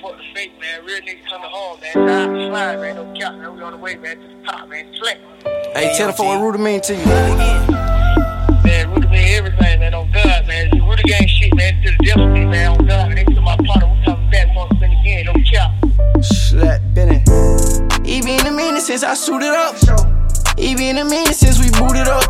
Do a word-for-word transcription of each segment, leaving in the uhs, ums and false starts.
fuck the fake, man. Real niggas coming home, man. Time slide, man. No cap, man. We on the way, man. To the top, man. Slick. Hey, tell them for what Rudy mean to you. Man, Rudy mean everything, man. On God, man. Rudy gang shit, man. To the death of me, man. On God, man. They to my partner. We coming back once again. No cap. Slap Benny. He been a minute since I suited up. He been a minute since we booted up.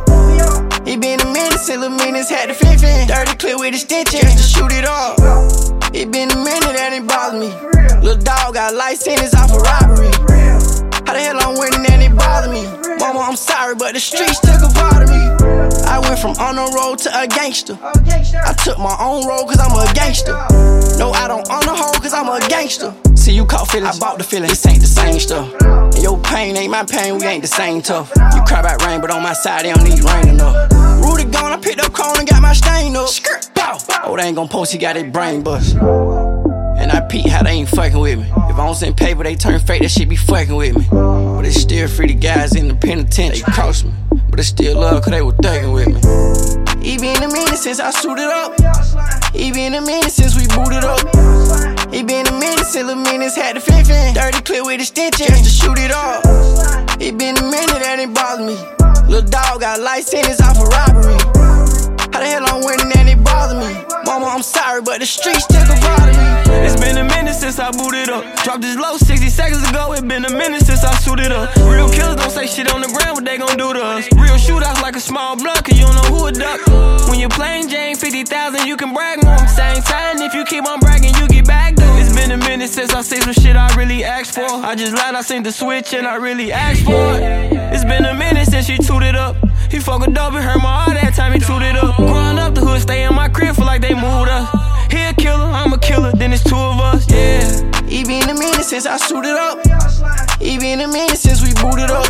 He been a minute since Lil' Menace had the fifth in. Dirty clip with extension just to shoot it up. It been a minute that ain't bothered me. Lil' dog got life sentence off a robbery. How the hell I'm winning and it bother me? Mama, I'm sorry, but the streets took a part of me. I went from on the road to a gangster. I took my own road cause I'm a gangster. No, I don't on the hoe cause I'm a gangster. See, you caught feelings, I bought the feeling. This ain't the same stuff. And your pain ain't my pain, we ain't the same tough. You cry about rain, but on my side, they don't need rain enough. Rudy gone, I picked up cone and got my stain up. Bow. Oh, they ain't gon' post, he got his brain bust. And I peep how they ain't fucking with me. If I don't send paper, they turn fake, that shit be fucking with me. But it's still free the guys in the penitentiary. They crossed me, but it's still love cause they were thugging with me. He been a minute since I suited up. He been a minute since we booted up. He been a minute since Lil' Menace had the fifth in. Dirty clip with extension just to shoot it up. He been a minute that ain't bothered me. Lil' dog got life sentence off a robbery. How the hell I'm winning and it bother me? Mama, I'm sorry, but the streets took a part of me. It's been a minute since I booted up. Dropped this low sixty seconds ago. It been a minute since I suited up. Real killers don't say shit on the ground, what they gon' do to us? Real shootouts like a small blunt, cause you don't know who a duck. When you're playing Jane fifty thousand, you can brag more. Same time, if you keep on bragging, you get back though. It's been a minute since I seen some shit I really asked for. I just lied, I seen the switch and I really asked for it. It's been a minute since she tooted up. He fuck a dope and hurt my heart that time he tooted up. Growing up, the hood stay in my crib, feel like they moved us. He a killer, I'm a killer, then it's two of us, yeah. He been a minute since I suited up. He been a minute since we booted up.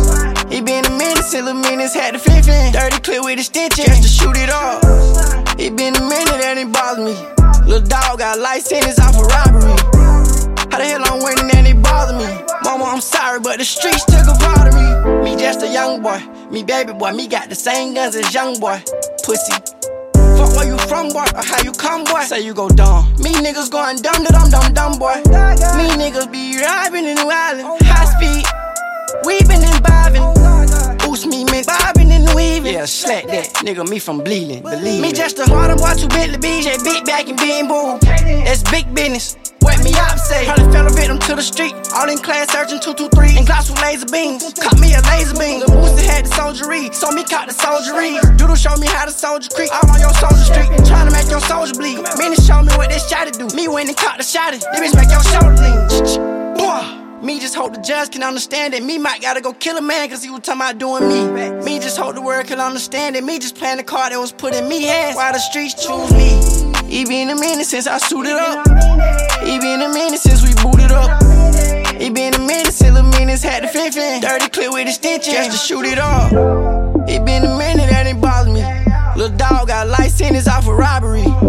He been a minute since Lil' Menace had the fifth in. Dirty clip with extension just to shoot it up. He been a minute that ain't bothered me. Lil' dog got life sentence off a robbery. How the hell I'm winning and it bother me? Mama, I'm sorry, but the streets took a part of me. Me just a young boy, me baby boy, me got the same guns as young boy. Pussy. Fuck where you from, boy, or how you come, boy. Say you go dumb. Me niggas going dumb to dumb dumb dumb, boy. Me niggas be robbing in New Island. High speed, weaving and bobbing. Boost me, man, bobbing and weaving. Yeah, slack that, nigga, me from bleeding, believe me. Just a hard boy, two Bentley B J, big back and big boom. That's big business. Wet me up, say. Probably fell a victim to the street. All in class, searching two two three. And Glocks with laser beams. Caught me a laser beam. The booster had the soldiery. So me caught the soldiery. Doodle showed me how to soldier creep. All on your soldier street. Trying to make your soldier bleed. Many show me what they shot to do. Me went and caught the shot it. They bitch make your shoulder lean. Me just hope the judge can understand it. Me might gotta go kill a man cause he was talking about doing me. Me just hope the world can understand it. Me just playing the card that was put in me hands. Why the streets choose me. He been a minute since I suited up. He been a minute since we booted up. He been a minute since Lil' Menace had the fifth in. Dirty clip with extension just to shoot it up. It been a minute that ain't bothered me. Lil' dog got life sentence off a robbery.